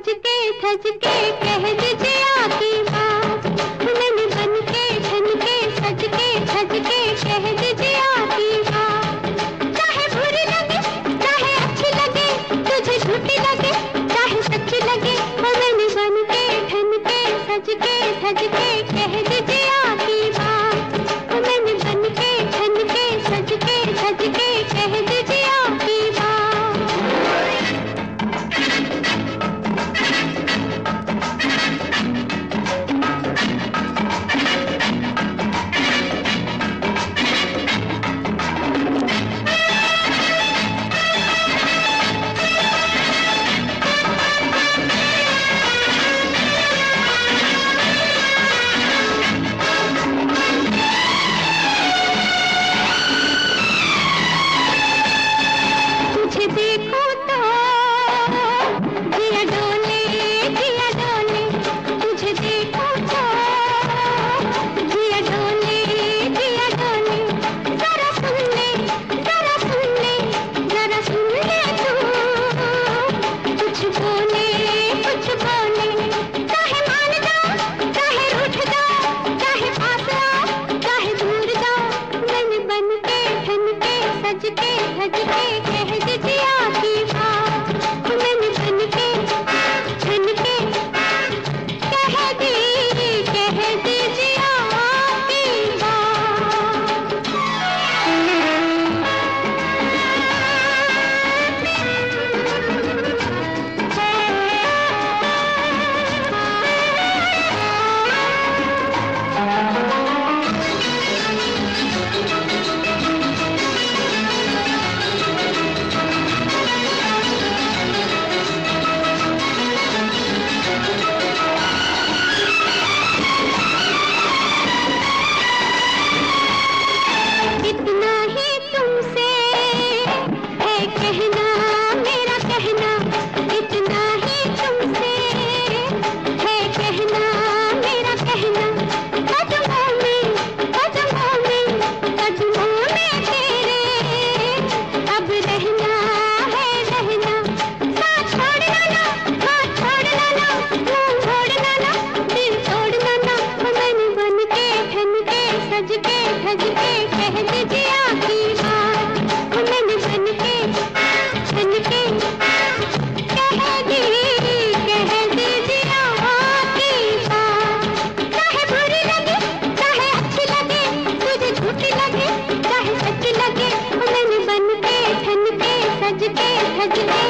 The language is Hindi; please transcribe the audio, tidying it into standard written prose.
सज के धज के कह दीजिए आकी बात, मैंने बन के धन के सज के धज के कह दीजिए आकी बात। चाहे बुरी लगे चाहे अच्छी लगे, तुझे झूठी लगे चाहे सच्ची लगे, मैंने बन के धन के सज के धज के कह दीजिए आकी बात, मैंने बन के धन के सज के धज के कह दीजिए आकी बात। देखो तो जिया डोले जिया डोले, तुझे देखो तो जिया डोले जिया डोले। जरा सुन ले जरा सुन ले जरा सुन ले तू, कुछ बोले चाहे मान जाओ चाहे रूठ जाओ, चाहे पास आओ चाहे दूर जाओ, मैंने बन के धन के सज के धज के कह दीजिए आकी बात, मैंने बन के धन के कह दीजिए आकी बात। इतना ही तुमसे है कहना मेरा कहना, इतना ही तुमसे है कहना मेरा कहना। कदमों में कदमों में कदमों में तेरे अब रहना है रहना। साथ छोड़ना ना हाथ छोड़ना ना, मुंह छोड़ना ना दिल तोड़ना ना, मैंने बन के धन के सज के धज के कह दीजिए आकी बात, मैंने बन के धन के कह दीजिए आकी बात। चाहे बुरी लगे चाहे अच्छी लगे, तुझे झूठी लगे चाहे सच्ची लगे, मैंने बन के धन के सज के धज के